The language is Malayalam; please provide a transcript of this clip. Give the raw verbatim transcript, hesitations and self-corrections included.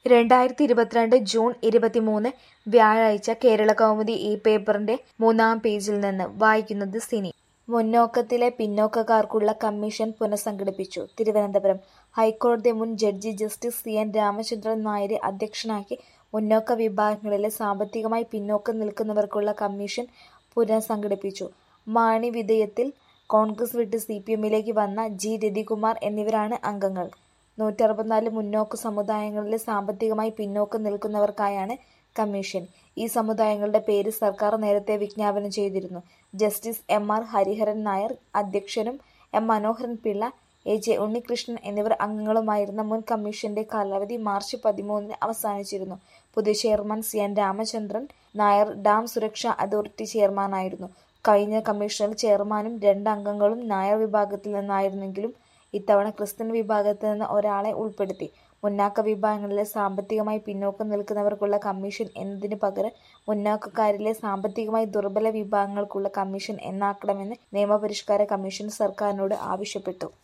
രണ്ടായിരത്തി ഇരുപത്തിരണ്ട് ജൂൺ ഇരുപത്തിമൂന്ന് വ്യാഴാഴ്ച കേരളകൗമുദി ഈ പേപ്പറിന്റെ മൂന്നാം പേജിൽ നിന്ന് വായിക്കുന്നത് സിനി. മുന്നോക്കത്തിലെ പിന്നോക്കക്കാർക്കുള്ള കമ്മീഷൻ പുനഃസംഘടിപ്പിച്ചു. തിരുവനന്തപുരം ഹൈക്കോടതി മുൻ judge justice C N Ramachandran നായരെ അധ്യക്ഷനാക്കി മുന്നോക്ക വിഭാഗങ്ങളിലെ സാമ്പത്തികമായി പിന്നോക്കം നിൽക്കുന്നവർക്കുള്ള കമ്മീഷൻ പുനഃസംഘടിപ്പിച്ചു. മാണി വിധേയത്തിൽ കോൺഗ്രസ് വിട്ട് സി പി എമ്മിലേക്ക് വന്ന ജി രതികുമാർ എന്നിവരാണ് അംഗങ്ങൾ. നൂറ്ററുപത്തിനാല് മുന്നോക്ക സമുദായങ്ങളിലെ സാമ്പത്തികമായി പിന്നോക്കം നിൽക്കുന്നവർക്കായാണ് കമ്മീഷൻ. ഈ സമുദായങ്ങളുടെ പേര് സർക്കാർ നേരത്തെ വിജ്ഞാപനം ചെയ്തിരുന്നു. Justice M R Hariharan Nair അധ്യക്ഷനും M Manoharan Pillai, A J Unnikrishnan എന്നിവർ അംഗങ്ങളുമായിരുന്ന മുൻ കമ്മീഷന്റെ കാലാവധി മാർച്ച് പതിമൂന്നിന് അവസാനിച്ചിരുന്നു. പുതിയ chairman C N Ramachandran Nair dam സുരക്ഷാ അതോറിറ്റി ചെയർമാനായിരുന്നു. കഴിഞ്ഞ കമ്മീഷനിൽ ചെയർമാനും രണ്ട് അംഗങ്ങളും നായർ വിഭാഗത്തിൽ നിന്നായിരുന്നെങ്കിലും ഇത്തവണ ക്രിസ്ത്യൻ വിഭാഗത്തിൽ നിന്ന് ഒരാളെ ഉൾപ്പെടുത്തി. മുന്നാക്ക വിഭാഗങ്ങളിലെ സാമ്പത്തികമായി പിന്നോക്കം നിൽക്കുന്നവർക്കുള്ള കമ്മീഷൻ എന്നതിന് പകരം മുന്നാക്കക്കാരിലെ സാമ്പത്തികമായി ദുർബല വിഭാഗങ്ങൾക്കുള്ള കമ്മീഷൻ എന്നാക്കണമെന്ന് നിയമപരിഷ്കാര കമ്മീഷൻ സർക്കാരിനോട് ആവശ്യപ്പെട്ടു.